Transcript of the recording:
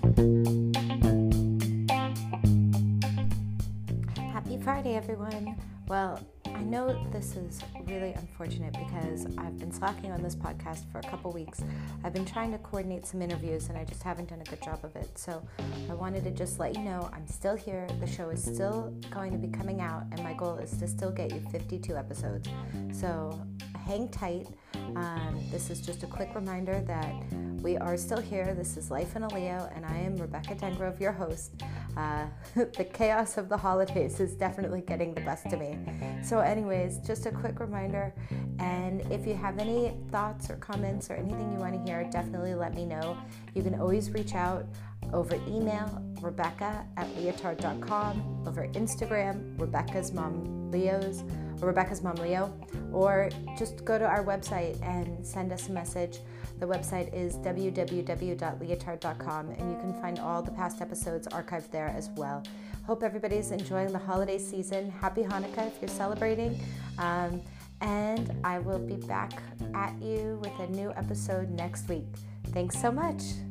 Happy Friday, everyone. Well, I know this is really unfortunate because I've been slacking on this podcast for a couple weeks. I've been trying to coordinate some interviews and I just haven't done a good job of it. So I wanted to just let you know I'm still here. The show is still going to be coming out and my goal is to still get you 52 episodes. So hang tight. This is just a quick reminder that we are still here. This is Life in a Leo and I am Rebecca Dengrove, your host. The chaos of the holidays is definitely getting the best of me. So anyways, just a quick reminder, and if you have any thoughts or comments or anything you want to hear, definitely let me know. You can always reach out over email, rebecca@leotard.com, over Instagram, Rebecca's Mom Leo, or just go to our website and send us a message. The website is www.leotard.com, and you can find all the past episodes archived there as well. Hope everybody's enjoying the holiday season. Happy Hanukkah if you're celebrating. And I will be back at you with a new episode next week. Thanks so much.